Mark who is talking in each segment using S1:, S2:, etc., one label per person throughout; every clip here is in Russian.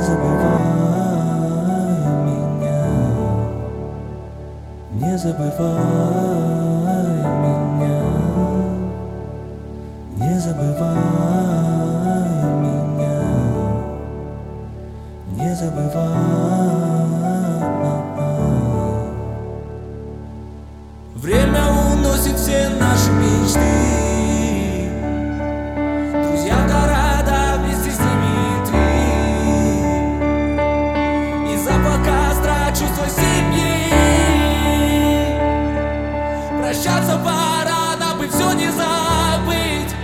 S1: забывай меня, не забывай меня, не забывай меня, не забывай. Время уносит все наши мечты, друзья в города, вместе с ними ты. Из-за костра чувство семьи, прощаться пора, нам бы все не забыть.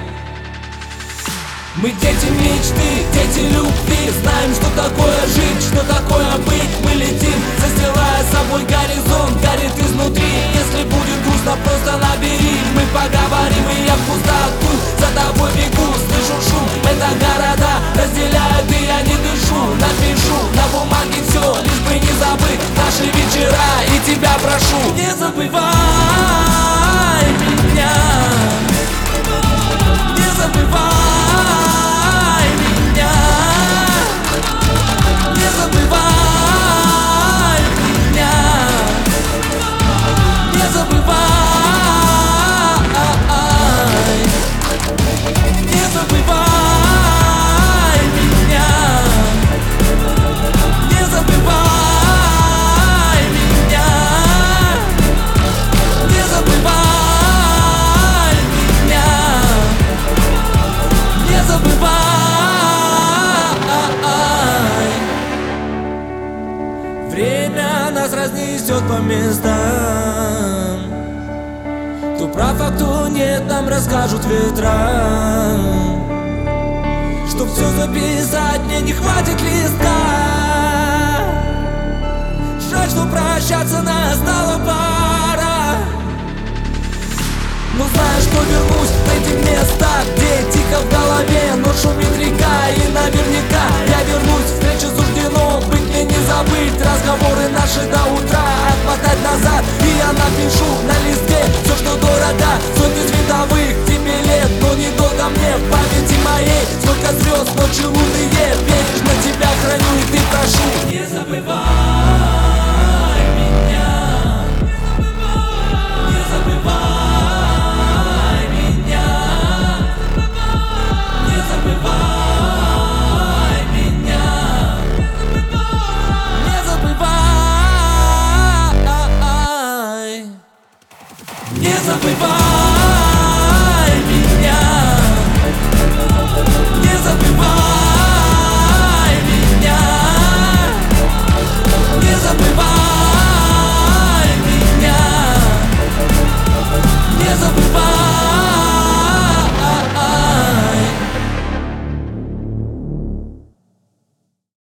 S1: Мы дети мечты, дети любви, знаем, что такое жить, что такое быть. Мы летим, застилая собой горизонт, горит изнутри. Если будет грустно, просто набери, мы поговорим, и я в пустоту за тобой бегу. Слышу шум, это города разделяют, и я не дышу. Напишу на бумаге все, лишь бы не забыть наши вечера, и тебя прошу, не забывай меня, не забывай. Время нас разнесет по местам. Кто прав, а кто нет, нам расскажут ветра. Чтоб все записать, мне не хватит листка. Жаль, что прощаться настала пора. Но знаешь, что вернусь в эти места, где тихо в голове, но шумит река. И наверняка я вернусь, встреча суждено быть, мне не забыть разговоры наши до утра, отмотать назад. И я напишу на листке все, что дорого. Сотни световых тебе лет, но недолго мне в памяти моей. Сколько звезд, ночи лунные, бережно тебя храню, и ты прошу, не забывай меня, не забывай меня, не забывай меня, не забывай, не забывай.